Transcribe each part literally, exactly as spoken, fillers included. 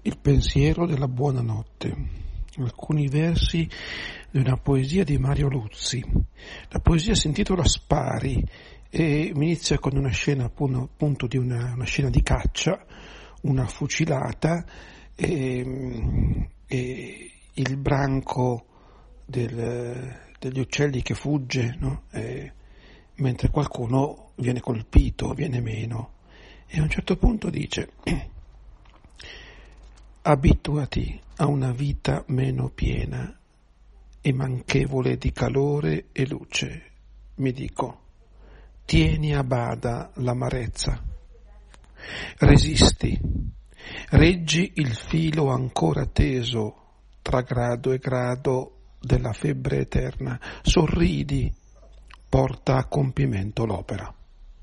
Il pensiero della buonanotte. Alcuni versi di una poesia di Mario Luzzi. La poesia si intitola Spari e inizia con una scena appunto di una, una scena di caccia, una fucilata e, e il branco del, degli uccelli che fugge, no? E, mentre qualcuno viene colpito, viene meno. E a un certo punto dice: abituati a una vita meno piena e manchevole di calore e luce, mi dico, tieni a bada l'amarezza, resisti, reggi il filo ancora teso tra grado e grado della febbre eterna, sorridi, porta a compimento l'opera.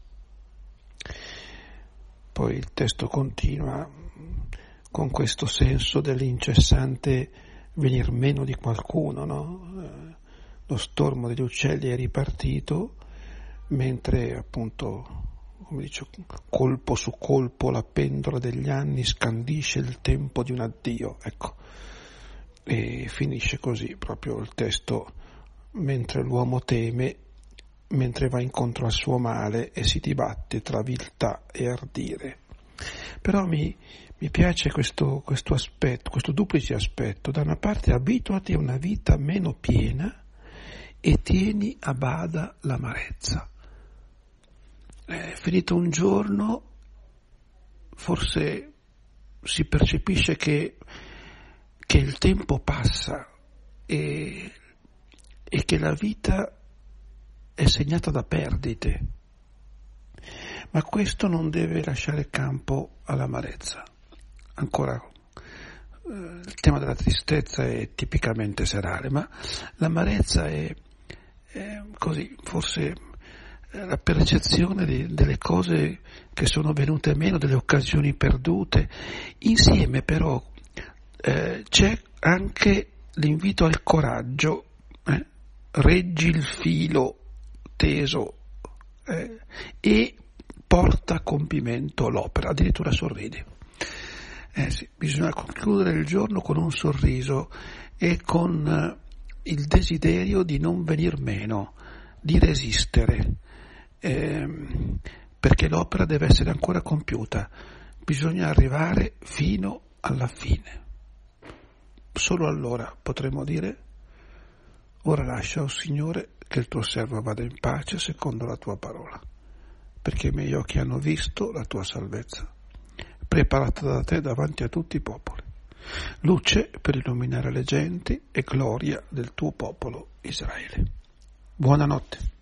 Poi il testo continua con questo senso dell'incessante venir meno di qualcuno, no? Lo stormo degli uccelli è ripartito, mentre appunto, come dice, colpo su colpo la pendola degli anni scandisce il tempo di un addio, ecco, e finisce così proprio il testo, mentre l'uomo teme, mentre va incontro al suo male e si dibatte tra viltà e ardire. Però mi Mi piace questo, questo aspetto, questo duplice aspetto. Da una parte abituati a una vita meno piena e tieni a bada l'amarezza. È finito un giorno, forse si percepisce che, che il tempo passa e, e che la vita è segnata da perdite. Ma questo non deve lasciare campo all'amarezza. Ancora, eh, il tema della tristezza è tipicamente serale, ma l'amarezza è, è così, forse è la percezione di, delle cose che sono venute meno, delle occasioni perdute. Insieme però eh, c'è anche l'invito al coraggio, eh? Reggi il filo teso eh? e porta a compimento l'opera, addirittura sorridi. Eh sì, bisogna concludere il giorno con un sorriso e con eh, il desiderio di non venir meno, di resistere, eh, perché l'opera deve essere ancora compiuta, bisogna arrivare fino alla fine. Solo allora potremo dire: ora lascia, o Signore, che il tuo servo vada in pace secondo la tua parola, perché i miei occhi hanno visto la tua salvezza, preparata da te davanti a tutti i popoli, luce per illuminare le genti e gloria del tuo popolo Israele. Buonanotte.